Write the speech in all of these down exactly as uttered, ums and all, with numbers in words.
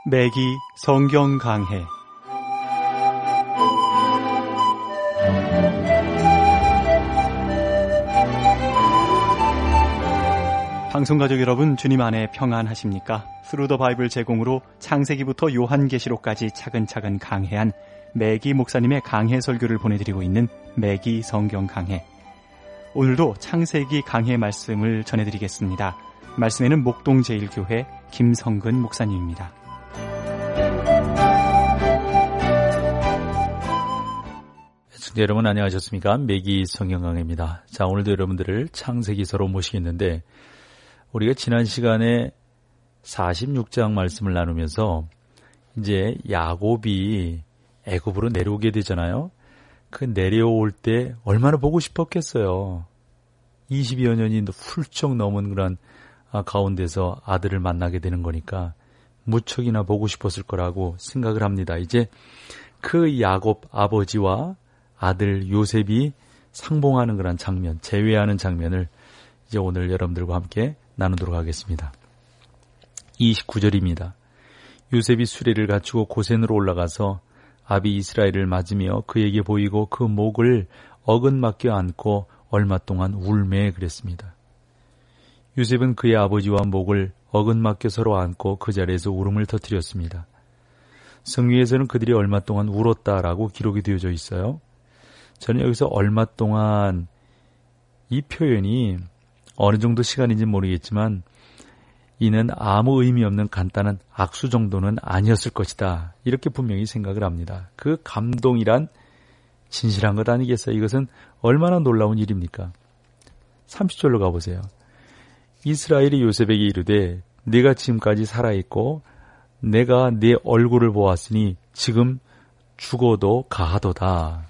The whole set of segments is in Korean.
매기 성경 강해. 방송가족 여러분, 주님 안에 평안하십니까? 스루 더 바이블 제공으로 창세기부터 요한계시록까지 차근차근 강해한 매기 목사님의 강해 설교를 보내드리고 있는 매기 성경 강해. 오늘도 창세기 강해 말씀을 전해드리겠습니다. 말씀에는 목동제일교회 김성근 목사님입니다. 시청자 여러분 안녕하셨습니까? 매기 성경 강해입니다. 자, 오늘도 여러분들을 창세기서로 모시겠는데, 우리가 지난 시간에 사십육 장 말씀을 나누면서 이제 야곱이 애굽으로 내려오게 되잖아요. 그 내려올 때 얼마나 보고 싶었겠어요. 이십여 년이 훌쩍 넘은 그런 가운데서 아들을 만나게 되는 거니까 무척이나 보고 싶었을 거라고 생각을 합니다. 이제 그 야곱 아버지와 아들 요셉이 상봉하는 그런 장면, 재회하는 장면을 이제 오늘 여러분들과 함께 나누도록 하겠습니다. 이십구 절입니다. 요셉이 수레를 갖추고 고센으로 올라가서 아비 이스라엘을 맞으며 그에게 보이고 그 목을 어긋맞게 안고 얼마 동안 울매 그랬습니다. 요셉은 그의 아버지와 목을 어긋맞게 서로 안고 그 자리에서 울음을 터뜨렸습니다. 성경에서는 그들이 얼마 동안 울었다라고 기록이 되어져 있어요. 저는 여기서 얼마 동안 이 표현이 어느 정도 시간인지 모르겠지만 이는 아무 의미 없는 간단한 악수 정도는 아니었을 것이다. 이렇게 분명히 생각을 합니다. 그 감동이란 진실한 것 아니겠어요? 이것은 얼마나 놀라운 일입니까? 삼십 절로 가보세요. 이스라엘이 요셉에게 이르되 네가 지금까지 살아있고 내가 네 얼굴을 보았으니 지금 죽어도 가하도다.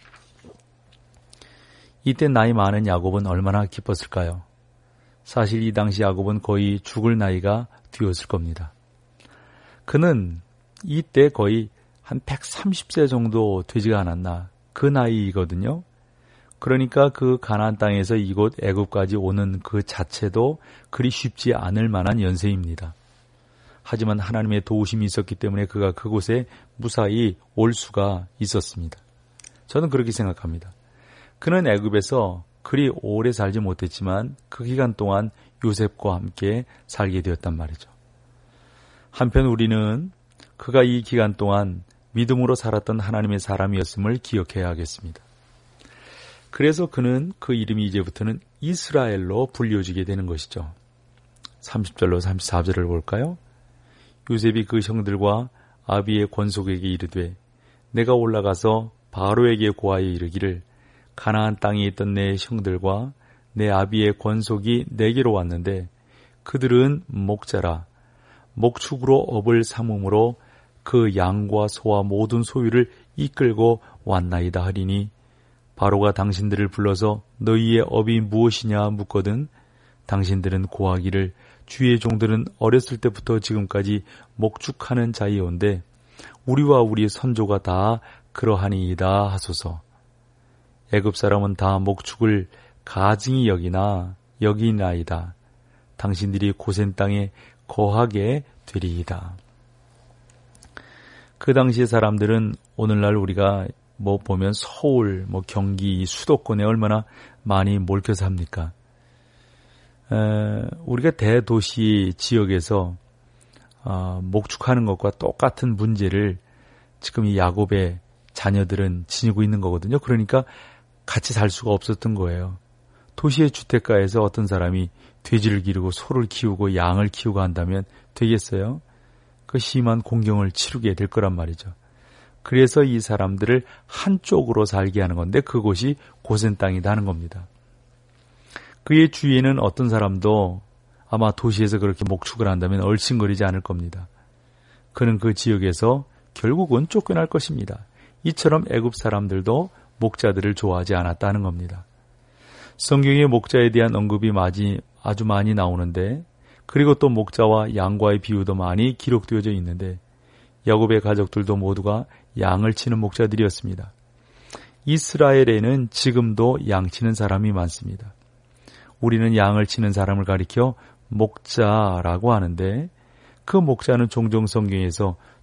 이때 나이 많은 야곱은 얼마나 기뻤을까요? 사실 이 당시 야곱은 거의 죽을 나이가 되었을 겁니다. 그는 이때 거의 한 백삼십 세 정도 되지가 않았나, 그 나이거든요. 그러니까 그 가나안 땅에서 이곳 애굽까지 오는 그 자체도 그리 쉽지 않을 만한 연세입니다. 하지만 하나님의 도우심이 있었기 때문에 그가 그곳에 무사히 올 수가 있었습니다. 저는 그렇게 생각합니다. 그는 애굽에서 그리 오래 살지 못했지만 그 기간 동안 요셉과 함께 살게 되었단 말이죠. 한편 우리는 그가 이 기간 동안 믿음으로 살았던 하나님의 사람이었음을 기억해야 하겠습니다. 그래서 그는 그 이름이 이제부터는 이스라엘로 불려지게 되는 것이죠. 삼십 절로 삼십사 절을 볼까요? 요셉이 그 형들과 아비의 권속에게 이르되 내가 올라가서 바로에게 고하여 이르기를 가나안 땅에 있던 내 형들과 내 아비의 권속이 내게로 왔는데 그들은 목자라 목축으로 업을 삼음으로 그 양과 소와 모든 소유를 이끌고 왔나이다 하리니 바로가 당신들을 불러서 너희의 업이 무엇이냐 묻거든 당신들은 고하기를 주의 종들은 어렸을 때부터 지금까지 목축하는 자이온데 우리와 우리 선조가 다 그러하니이다 하소서. 애굽 사람은 다 목축을 가증히 여기나 여기나이다. 당신들이 고센 땅에 거하게 되리이다. 그 당시의 사람들은 오늘날 우리가 뭐 보면 서울, 뭐 경기, 수도권에 얼마나 많이 몰켜 삽니까? 에, 우리가 대도시 지역에서 어, 목축하는 것과 똑같은 문제를 지금 이 야곱의 자녀들은 지니고 있는 거거든요. 그러니까 같이 살 수가 없었던 거예요. 도시의 주택가에서 어떤 사람이 돼지를 기르고 소를 키우고 양을 키우고 한다면 되겠어요? 그 심한 공경을 치르게 될 거란 말이죠. 그래서 이 사람들을 한쪽으로 살게 하는 건데 그곳이 고센 땅이다 하는 겁니다. 그의 주위에는 어떤 사람도 아마 도시에서 그렇게 목축을 한다면 얼씬거리지 않을 겁니다. 그는 그 지역에서 결국은 쫓겨날 것입니다. 이처럼 애굽 사람들도 목자들을 좋아하지 않았다는 겁니다. 성경에 목자에 대한 언급이 아주 많이 나오는데 그리고 또 목자와 양과의 비유도 많이 기록되어져 있는데 야곱의 가족들도 모두가 양을 치는 목자들이었습니다. 이스라엘에는 지금도 양 치는 사람이 많습니다. 우리는 양을 치는 사람을 가리켜 목자라고 하는데 그 목자는 종종 성경에서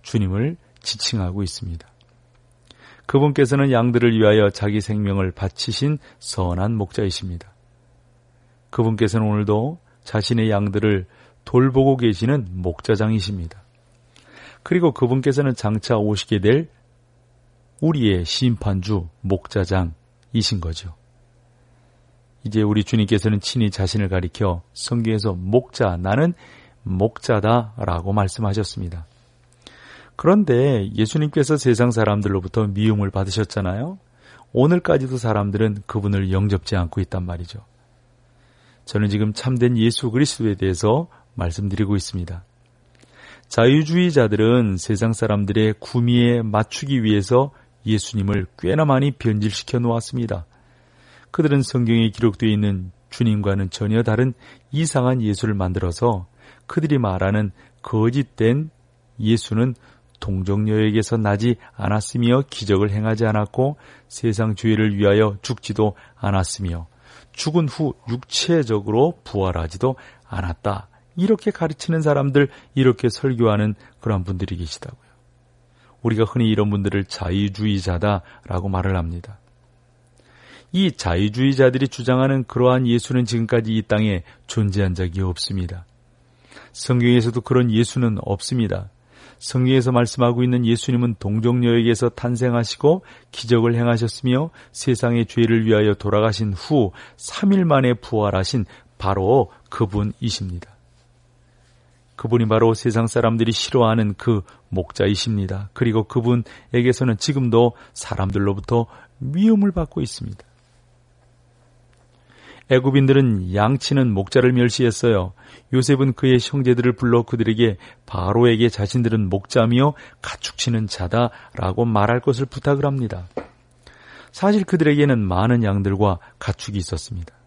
주님을 지칭하고 있습니다. 그분께서는 양들을 위하여 자기 생명을 바치신 선한 목자이십니다. 그분께서는 오늘도 자신의 양들을 돌보고 계시는 목자장이십니다. 그리고 그분께서는 장차 오시게 될 우리의 심판주 목자장이신 거죠. 이제 우리 주님께서는 친히 자신을 가리켜 성경에서 목자, 나는 목자다라고 말씀하셨습니다. 그런데 예수님께서 세상 사람들로부터 미움을 받으셨잖아요. 오늘까지도 사람들은 그분을 영접지 않고 있단 말이죠. 저는 지금 참된 예수 그리스도에 대해서 말씀드리고 있습니다. 자유주의자들은 세상 사람들의 구미에 맞추기 위해서 예수님을 꽤나 많이 변질시켜 놓았습니다. 그들은 성경에 기록되어 있는 주님과는 전혀 다른 이상한 예수를 만들어서 그들이 말하는 거짓된 예수는 동정녀에게서 나지 않았으며 기적을 행하지 않았고 세상 죄를 위하여 죽지도 않았으며 죽은 후 육체적으로 부활하지도 않았다. 이렇게 가르치는 사람들, 이렇게 설교하는 그런 분들이 계시다고요. 우리가 흔히 이런 분들을 자유주의자다라고 말을 합니다. 이 자유주의자들이 주장하는 그러한 예수는 지금까지 이 땅에 존재한 적이 없습니다. 성경에서도 그런 예수는 없습니다. 성경에서 말씀하고 있는 예수님은 동정녀에게서 탄생하시고 기적을 행하셨으며 세상의 죄를 위하여 돌아가신 후 삼 일 만에 부활하신 바로 그분이십니다. 그분이 바로 세상 사람들이 싫어하는 그 목자이십니다. 그리고 그분에게서는 지금도 사람들로부터 미움을 받고 있습니다. 애굽인들은 양치는 목자를 멸시했어요. 요셉은 그의 형제들을 불러 그들에게 바로에게 자신들은 목자며 가축치는 자다라고 말할 것을 부탁을 합니다. 사실 그들에게는 많은 양들과 가축이 있었습니다.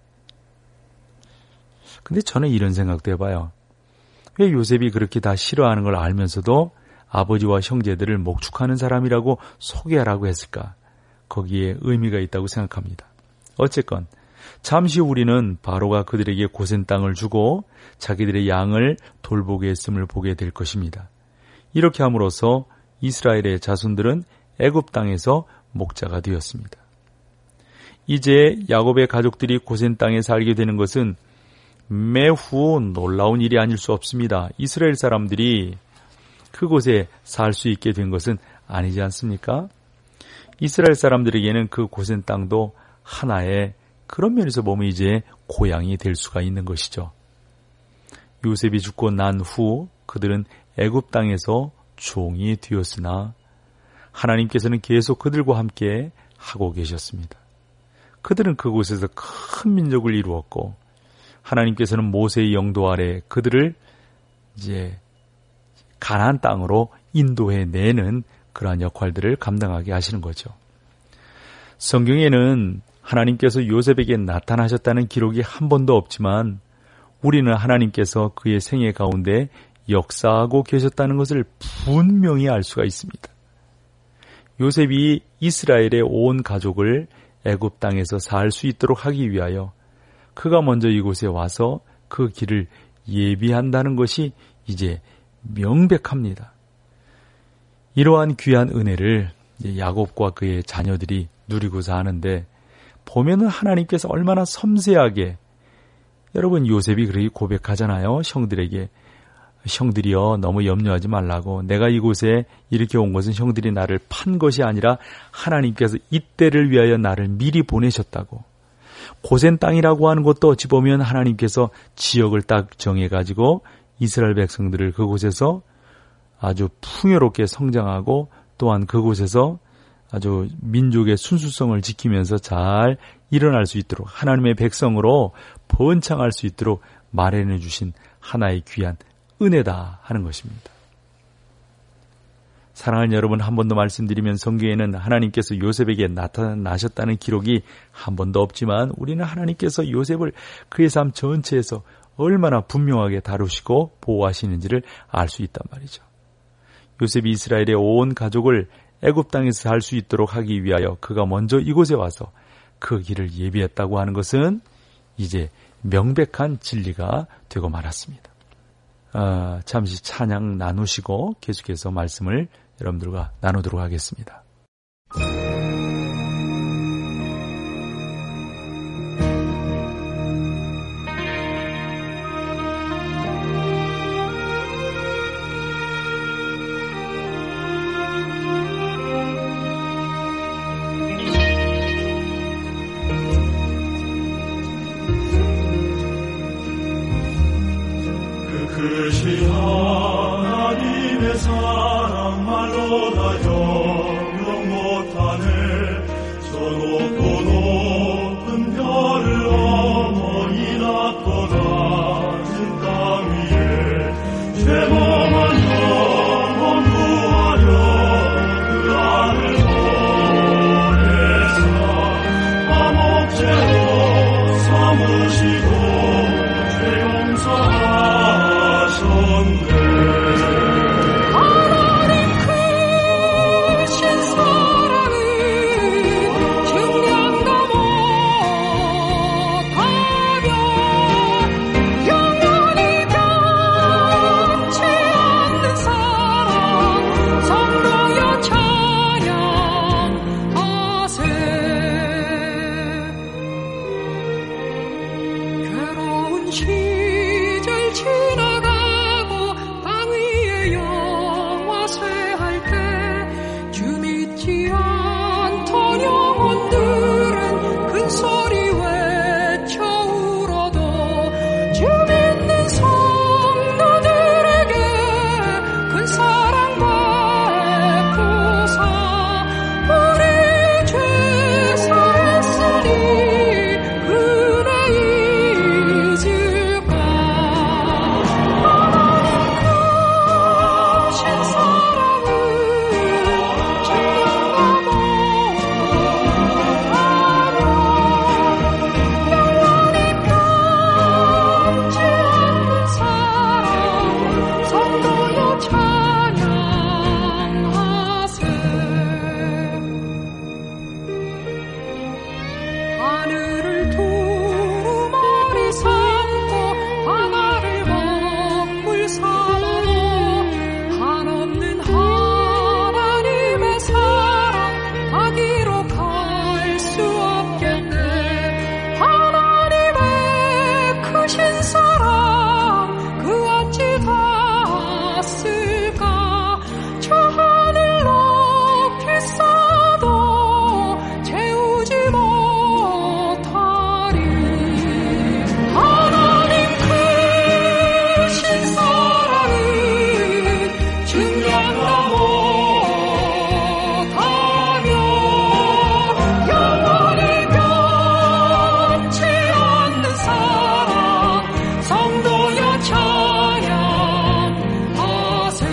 근데 저는 이런 생각도 해봐요. 왜 요셉이 그렇게 다 싫어하는 걸 알면서도 아버지와 형제들을 목축하는 사람이라고 소개하라고 했을까? 거기에 의미가 있다고 생각합니다. 어쨌건 잠시 우리는 바로가 그들에게 고센 땅을 주고 자기들의 양을 돌보게 했음을 보게 될 것입니다. 이렇게 함으로써 이스라엘의 자손들은 애굽 땅에서 목자가 되었습니다. 이제 야곱의 가족들이 고센 땅에 살게 되는 것은 매우 놀라운 일이 아닐 수 없습니다. 이스라엘 사람들이 그곳에 살 수 있게 된 것은 아니지 않습니까? 이스라엘 사람들에게는 그 고센 땅도 하나의 그런 면에서 보면 이제 고향이 될 수가 있는 것이죠. 요셉이 죽고 난 후 그들은 애굽 땅에서 종이 되었으나 하나님께서는 계속 그들과 함께 하고 계셨습니다. 그들은 그곳에서 큰 민족을 이루었고 하나님께서는 모세의 영도 아래 그들을 이제 가나안 땅으로 인도해 내는 그러한 역할들을 감당하게 하시는 거죠. 성경에는 하나님께서 요셉에게 나타나셨다는 기록이 한 번도 없지만 우리는 하나님께서 그의 생애 가운데 역사하고 계셨다는 것을 분명히 알 수가 있습니다. 요셉이 이스라엘의 온 가족을 애굽 땅에서 살 수 있도록 하기 위하여 그가 먼저 이곳에 와서 그 길을 예비한다는 것이 이제 명백합니다. 이러한 귀한 은혜를 야곱과 그의 자녀들이 누리고자 하는데 보면은 하나님께서 얼마나 섬세하게 여러분 요셉이 그렇게 고백하잖아요. 형들에게 형들이여 너무 염려하지 말라고 내가 이곳에 이렇게 온 것은 형들이 나를 판 것이 아니라 하나님께서 이때를 위하여 나를 미리 보내셨다고. 고센 땅이라고 하는 것도 어찌 보면 하나님께서 지역을 딱 정해가지고 이스라엘 백성들을 그곳에서 아주 풍요롭게 성장하고 또한 그곳에서 아주 민족의 순수성을 지키면서 잘 일어날 수 있도록 하나님의 백성으로 번창할 수 있도록 마련해 주신 하나의 귀한 은혜다 하는 것입니다. 사랑하는 여러분, 한 번 더 말씀드리면 성경에는 하나님께서 요셉에게 나타나셨다는 기록이 한 번도 없지만 우리는 하나님께서 요셉을 그의 삶 전체에서 얼마나 분명하게 다루시고 보호하시는지를 알 수 있단 말이죠. 요셉이 이스라엘의 온 가족을 애굽 땅에서 살 수 있도록 하기 위하여 그가 먼저 이곳에 와서 그 길을 예비했다고 하는 것은 이제 명백한 진리가 되고 말았습니다. 어, 잠시 찬양 나누시고 계속해서 말씀을 여러분들과 나누도록 하겠습니다. 그것이 하나님의 사랑 말로 다 영영 못하네. 저 높고 높은 별을 어머니 낳고 낮은 땅 위에 죄범한 영혼 구하려 그 아들 보내사 화목제로 삼으시고 죄 용서하셨네. 하나님 크신 사랑은 증량도 못하며 영원히 변치 않는 사랑 성도여 찬양하세. 괴로운 시절 지나가고 땅 위에 영화 쇠할 때 주 믿지 않던 영혼들은 큰 소리 외쳐 울어도 주 믿는 성도들에게 큰 사랑 베푸사 우리 죄 사했으니 은혜 잊을까. 하신 사랑은 증량도 못하며 영원히 변치 않는 사랑 성도여 찬양하세. 하늘을 두루마리 삼고 바다를 먹물 삼아도 한없는 하나님의 사랑 다 기록할 수 없겠네. 하나님의 크신 사랑 그 어찌 닿았을까. 저 하늘 높이 쌓아도 채우지 못하리. 하나님 크신 사랑은 증량도 못하며 영원히 변치 않는 사랑 성도여 찬양하세.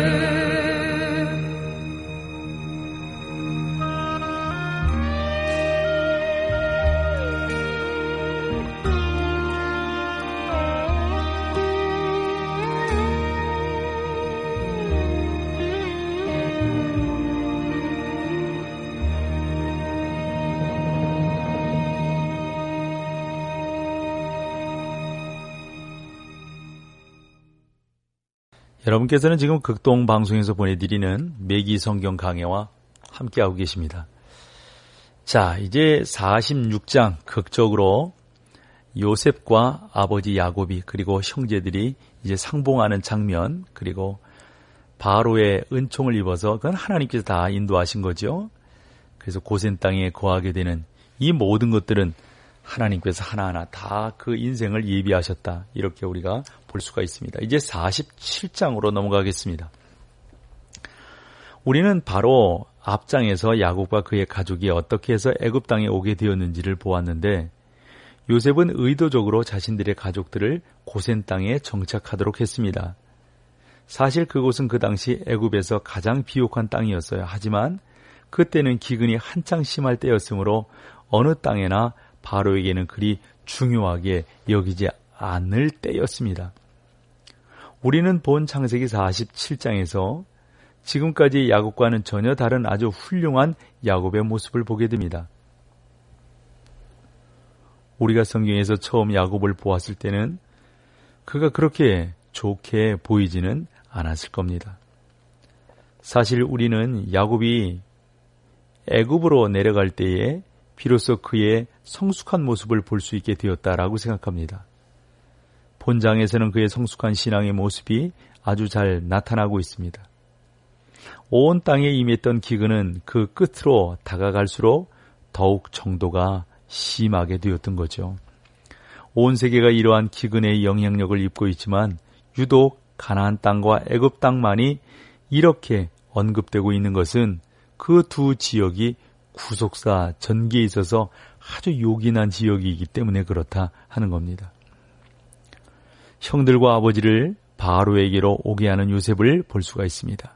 여러분께서는 지금 극동 방송에서 보내드리는 매기 성경 강해와 함께하고 계십니다. 자, 이제 사십육 장 극적으로 요셉과 아버지 야곱이 그리고 형제들이 이제 상봉하는 장면, 그리고 바로의 은총을 입어서 그건 하나님께서 다 인도하신 거죠. 그래서 고센 땅에 거하게 되는 이 모든 것들은 하나님께서 하나하나 다 그 인생을 예비하셨다, 이렇게 우리가 볼 수가 있습니다. 이제 사십칠 장으로 넘어가겠습니다. 우리는 바로 앞장에서 야곱과 그의 가족이 어떻게 해서 애굽 땅에 오게 되었는지를 보았는데, 요셉은 의도적으로 자신들의 가족들을 고센 땅에 정착하도록 했습니다. 사실 그곳은 그 당시 애굽에서 가장 비옥한 땅이었어요. 하지만 그때는 기근이 한창 심할 때였으므로 어느 땅에나 바로에게는 그리 중요하게 여기지 않을 때였습니다. 우리는 본 창세기 사십칠 장에서 지금까지 야곱과는 전혀 다른 아주 훌륭한 야곱의 모습을 보게 됩니다. 우리가 성경에서 처음 야곱을 보았을 때는 그가 그렇게 좋게 보이지는 않았을 겁니다. 사실 우리는 야곱이 애굽으로 내려갈 때에 비로소 그의 성숙한 모습을 볼 수 있게 되었다라고 생각합니다. 본장에서는 그의 성숙한 신앙의 모습이 아주 잘 나타나고 있습니다. 온 땅에 임했던 기근은 그 끝으로 다가갈수록 더욱 정도가 심하게 되었던 거죠. 온 세계가 이러한 기근의 영향력을 입고 있지만 유독 가나안 땅과 애굽 땅만이 이렇게 언급되고 있는 것은 그 두 지역이 구속사 전기에 있어서 아주 요긴한 지역이기 때문에 그렇다 하는 겁니다. 형들과 아버지를 바로에게로 오게 하는 요셉을 볼 수가 있습니다.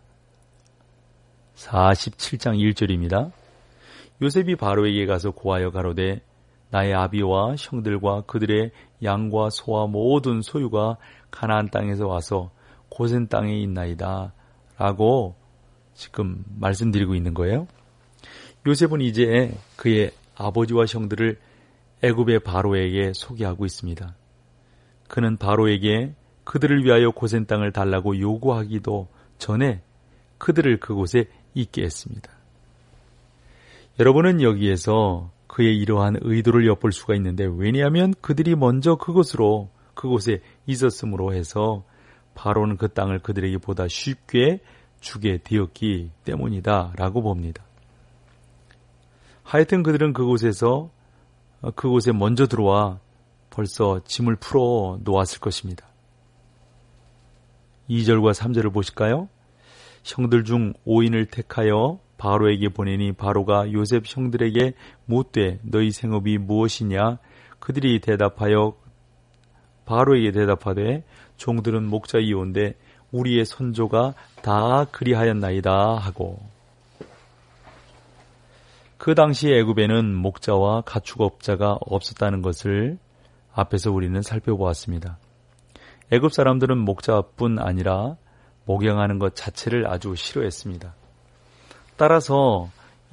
사십칠 장 일 절입니다. 요셉이 바로에게 가서 고하여 가로되 나의 아비와 형들과 그들의 양과 소와 모든 소유가 가나안 땅에서 와서 고센 땅에 있나이다 라고 지금 말씀드리고 있는 거예요. 요셉은 이제 그의 아버지와 형들을 애굽의 바로에게 소개하고 있습니다. 그는 바로에게 그들을 위하여 고센 땅을 달라고 요구하기도 전에 그들을 그곳에 있게 했습니다. 여러분은 여기에서 그의 이러한 의도를 엿볼 수가 있는데, 왜냐하면 그들이 먼저 그곳으로 그곳에 있었으므로 해서 바로는 그 땅을 그들에게 보다 쉽게 주게 되었기 때문이다 라고 봅니다. 하여튼 그들은 그곳에서 그곳에 먼저 들어와 벌써 짐을 풀어 놓았을 것입니다. 이 절과 삼 절을 보실까요? 형들 중 오인을 택하여 바로에게 보내니 바로가 요셉 형들에게 묻되 너희 생업이 무엇이냐? 그들이 대답하여 바로에게 대답하되 종들은 목자이온데 우리의 선조가 다 그리하였나이다 하고. 그 당시 애굽에는 목자와 가축업자가 없었다는 것을 앞에서 우리는 살펴보았습니다. 애굽 사람들은 목자뿐 아니라 목양하는 것 자체를 아주 싫어했습니다. 따라서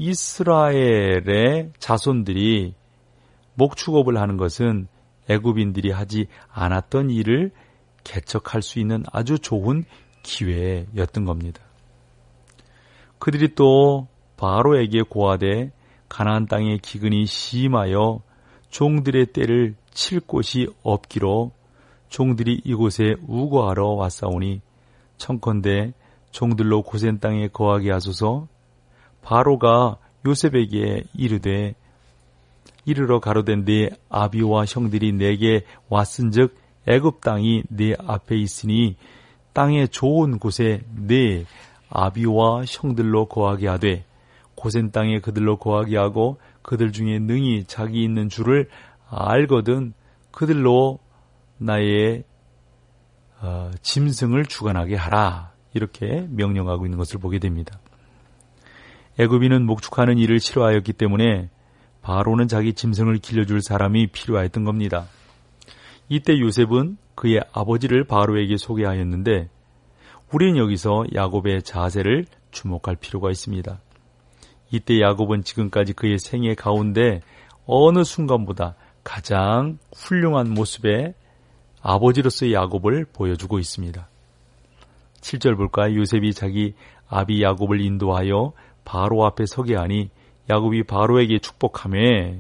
이스라엘의 자손들이 목축업을 하는 것은 애굽인들이 하지 않았던 일을 개척할 수 있는 아주 좋은 기회였던 겁니다. 그들이 또 바로에게 고하되 가나안 땅의 기근이 심하여 종들의 떼를 칠 곳이 없기로 종들이 이곳에 우거하러 왔사오니 청컨대 종들로 고센 땅에 거하게 하소서. 바로가 요셉에게 이르되 이르러 가로된 네 아비와 형들이 내게 왔은즉 애굽 땅이 네 앞에 있으니 땅의 좋은 곳에 네 아비와 형들로 거하게 하되 고센 땅에 그들로 거하게 하고 그들 중에 능히 자기 있는 줄을 알거든 그들로 나의 어, 짐승을 주관하게 하라. 이렇게 명령하고 있는 것을 보게 됩니다. 애굽인은 목축하는 일을 싫어하였기 때문에 바로는 자기 짐승을 길러줄 사람이 필요했던 겁니다. 이때 요셉은 그의 아버지를 바로에게 소개하였는데 우리는 여기서 야곱의 자세를 주목할 필요가 있습니다. 이때 야곱은 지금까지 그의 생애 가운데 어느 순간보다 가장 훌륭한 모습의 아버지로서의 야곱을 보여주고 있습니다. 칠 절 볼까요? 요셉이 자기 아비 야곱을 인도하여 바로 앞에 서게 하니 야곱이 바로에게 축복하며,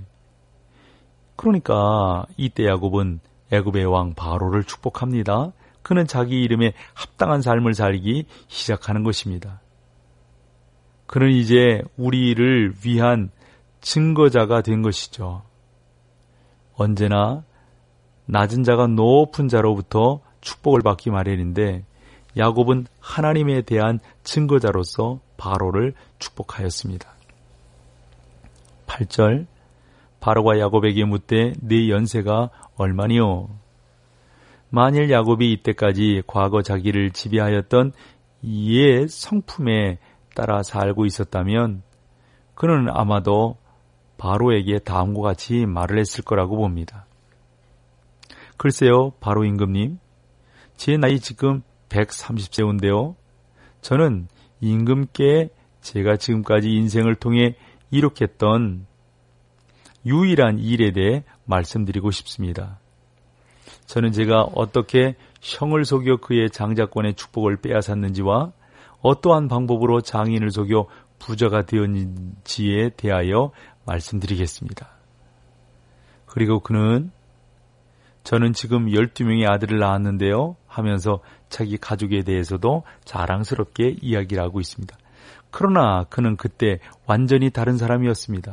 그러니까 이때 야곱은 애굽의 왕 바로를 축복합니다. 그는 자기 이름에 합당한 삶을 살기 시작하는 것입니다. 그는 이제 우리를 위한 증거자가 된 것이죠. 언제나 낮은 자가 높은 자로부터 축복을 받기 마련인데 야곱은 하나님에 대한 증거자로서 바로를 축복하였습니다. 팔 절 바로가 야곱에게 묻되 네 연세가 얼마니요? 만일 야곱이 이때까지 과거 자기를 지배하였던 옛 성품에 따라 살고 있었다면 그는 아마도 바로에게 다음과 같이 말을 했을 거라고 봅니다. 글쎄요, 바로 임금님, 제 나이 지금 백삼십 세인데요. 저는 임금께 제가 지금까지 인생을 통해 이룩했던 유일한 일에 대해 말씀드리고 싶습니다. 저는 제가 어떻게 형을 속여 그의 장자권의 축복을 빼앗았는지와 어떠한 방법으로 장인을 속여 부자가 되었는지에 대하여 말씀드리겠습니다. 그리고 그는 저는 지금 열두 명의 아들을 낳았는데요 하면서 자기 가족에 대해서도 자랑스럽게 이야기를 하고 있습니다. 그러나 그는 그때 완전히 다른 사람이었습니다.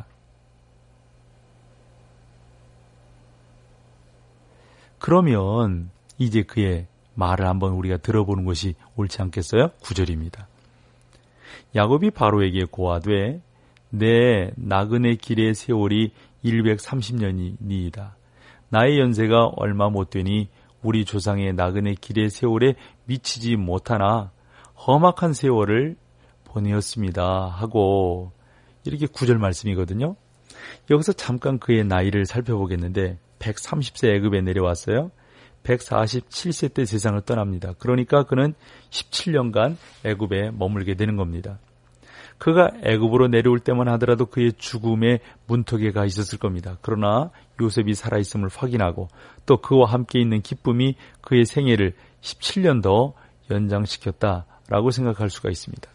그러면 이제 그의 말을 한번 우리가 들어보는 것이 옳지 않겠어요? 구 절입니다. 야곱이 바로에게 고하되 내 나그네 길의 세월이 백삼십 년이니이다. 나의 연세가 얼마 못 되니 우리 조상의 나그네 길의 세월에 미치지 못하나 험악한 세월을 보내었습니다 하고 이렇게 구 절 말씀이거든요. 여기서 잠깐 그의 나이를 살펴보겠는데 백삼십 세 애굽에 내려왔어요. 백사십칠 세 때 세상을 떠납니다. 그러니까 그는 십칠 년간 애굽에 머물게 되는 겁니다. 그가 애굽으로 내려올 때만 하더라도 그의 죽음의 문턱에 가 있었을 겁니다. 그러나 요셉이 살아있음을 확인하고 또 그와 함께 있는 기쁨이 그의 생애를 십칠 년 더 연장시켰다라고 생각할 수가 있습니다.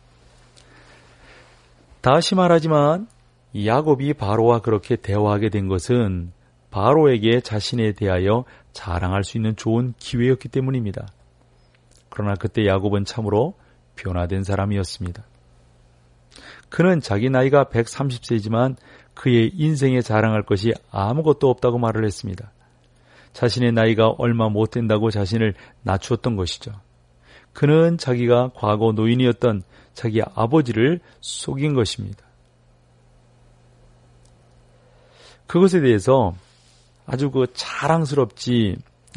다시 말하지만 야곱이 바로와 그렇게 대화하게 된 것은 바로에게 자신에 대하여 자랑할 수 있는 좋은 기회였기 때문입니다. 그러나 그때 야곱은 참으로 변화된 사람이었습니다. 그는 자기 나이가 백삼십 세이지만 그의 인생에 자랑할 것이 아무것도 없다고 말을 했습니다. 자신의 나이가 얼마 못 된다고 자신을 낮추었던 것이죠. 그는 자기가 과거 노인이었던 자기 아버지를 속인 것입니다. 그것에 대해서 아주 그 자랑스럽지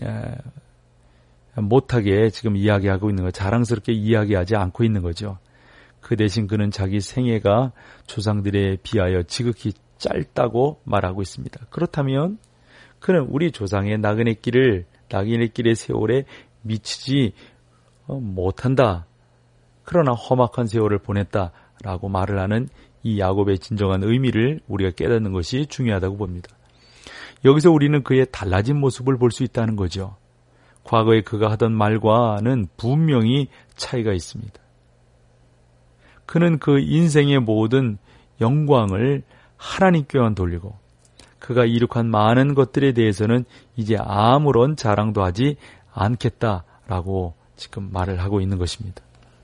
못하게 지금 이야기하고 있는 거, 자랑스럽게 이야기하지 않고 있는 거죠. 그 대신 그는 자기 생애가 조상들에 비하여 지극히 짧다고 말하고 있습니다. 그렇다면 그는 우리 조상의 나그네 길을, 나그네 길의 세월에 미치지 못한다. 그러나 험악한 세월을 보냈다라고 말을 하는 이 야곱의 진정한 의미를 우리가 깨닫는 것이 중요하다고 봅니다. 여기서 우리는 그의 달라진 모습을 볼 수 있다는 거죠. 과거에 그가 하던 말과는 분명히 차이가 있습니다. 그는 그 인생의 모든 영광을 하나님께만 돌리고 그가 이룩한 많은 것들에 대해서는 이제 아무런 자랑도 하지 않겠다라고 지금 말을 하고 있는 것입니다.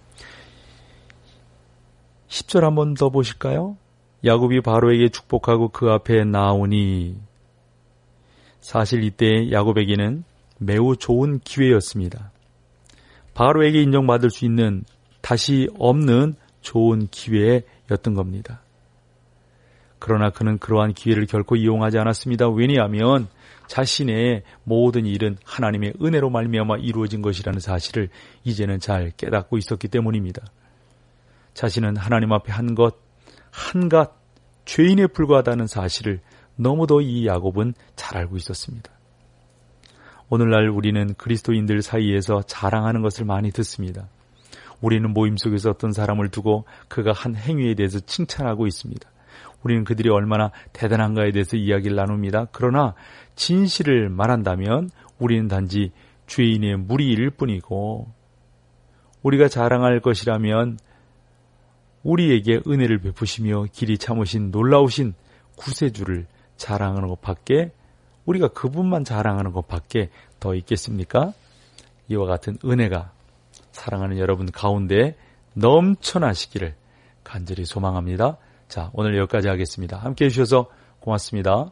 십 절 한번 더 보실까요? 야곱이 바로에게 축복하고 그 앞에 나오니 사실 이때 야곱에게는 매우 좋은 기회였습니다. 바로에게 인정받을 수 있는 다시 없는 좋은 기회였던 겁니다. 그러나 그는 그러한 기회를 결코 이용하지 않았습니다. 왜냐하면 자신의 모든 일은 하나님의 은혜로 말미암아 이루어진 것이라는 사실을 이제는 잘 깨닫고 있었기 때문입니다. 자신은 하나님 앞에 한 것, 한갓 죄인에 불과하다는 사실을 너무도 이 야곱은 잘 알고 있었습니다. 오늘날 우리는 그리스도인들 사이에서 자랑하는 것을 많이 듣습니다. 우리는 모임 속에서 어떤 사람을 두고 그가 한 행위에 대해서 칭찬하고 있습니다. 우리는 그들이 얼마나 대단한가에 대해서 이야기를 나눕니다. 그러나 진실을 말한다면 우리는 단지 죄인의 무리일 뿐이고 우리가 자랑할 것이라면 우리에게 은혜를 베푸시며 길이 참으신 놀라우신 구세주를 자랑하는 것밖에 우리가 그분만 자랑하는 것밖에 더 있겠습니까? 이와 같은 은혜가 사랑하는 여러분 가운데 넘쳐나시기를 간절히 소망합니다. 자, 오늘 여기까지 하겠습니다. 함께해 주셔서 고맙습니다.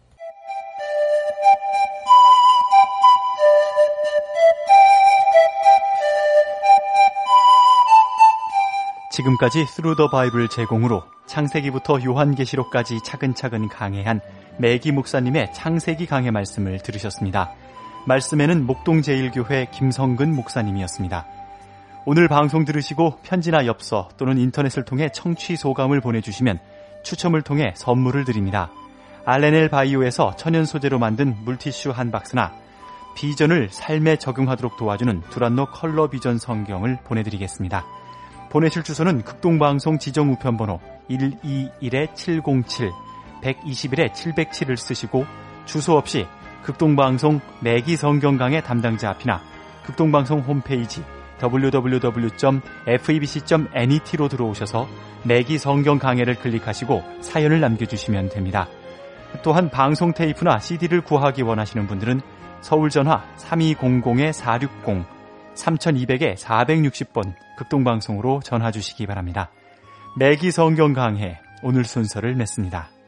지금까지 스루 더 바이블 제공으로 창세기부터 요한계시록까지 차근차근 강해한 매기 목사님의 창세기 강해 말씀을 들으셨습니다. 말씀에는 목동제일교회 김성근 목사님이었습니다. 오늘 방송 들으시고 편지나 엽서 또는 인터넷을 통해 청취 소감을 보내주시면 추첨을 통해 선물을 드립니다. 알엔엘 바이오에서 천연 소재로 만든 물티슈 한 박스나 비전을 삶에 적용하도록 도와주는 두란노 컬러 비전 성경을 보내드리겠습니다. 보내실 주소는 극동방송 지정우편번호 일이일 칠공칠 백이십일 칠공칠을 쓰시고 주소 없이 극동방송 매기성경강의 담당자 앞이나 극동방송 홈페이지 더블유 더블유 더블유 점 에프이비씨 점 net로 들어오셔서 매기 성경 강해를 클릭하시고 사연을 남겨주시면 됩니다. 또한 방송 테이프나 씨디를 구하기 원하시는 분들은 서울전화 삼이공공 사육공 삼이공 공 사육십 번 극동방송으로 전화 주시기 바랍니다. 매기 성경 강해 오늘 순서를 맺습니다.